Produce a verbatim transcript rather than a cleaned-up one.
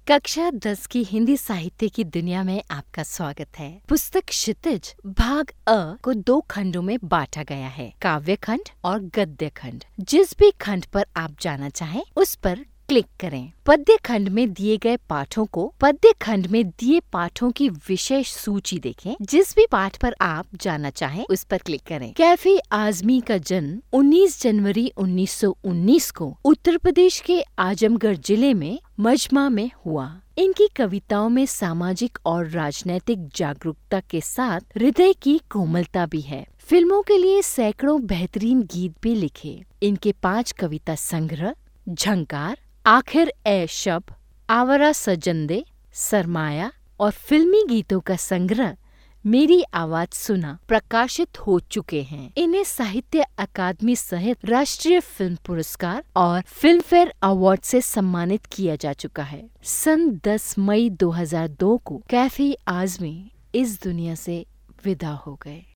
कक्षा दस की हिंदी साहित्य की दुनिया में आपका स्वागत है। पुस्तक क्षितिज भाग अ को दो खंडों में बांटा गया है, काव्य खंड और गद्य खंड। जिस भी खंड पर आप जाना चाहें, उस पर क्लिक करें। पद्य खंड में दिए गए पाठों को पद्य खंड में दिए पाठों की विशेष सूची देखें। जिस भी पाठ पर आप जाना चाहें, उस पर क्लिक करें। कैफी आजमी का जन्म उन्नीस जनवरी उन्नीस सौ उन्नीस को उत्तर प्रदेश के आजमगढ़ जिले में मजमा में हुआ। इनकी कविताओं में सामाजिक और राजनैतिक जागरूकता के साथ हृदय की कोमलता भी है। फिल्मों के लिए सैकड़ों बेहतरीन गीत भी लिखे। इनके पांच कविता संग्रह झंकार, आखिर ए शब, आवारा सजंदे, सरमाया और फिल्मी गीतों का संग्रह मेरी आवाज सुना प्रकाशित हो चुके हैं। इन्हें साहित्य अकादमी सहित राष्ट्रीय फिल्म पुरस्कार और फिल्म फेयर अवार्ड से सम्मानित किया जा चुका है। सन दस मई दो हज़ार दो को कैफी आजमी इस दुनिया से विदा हो गए।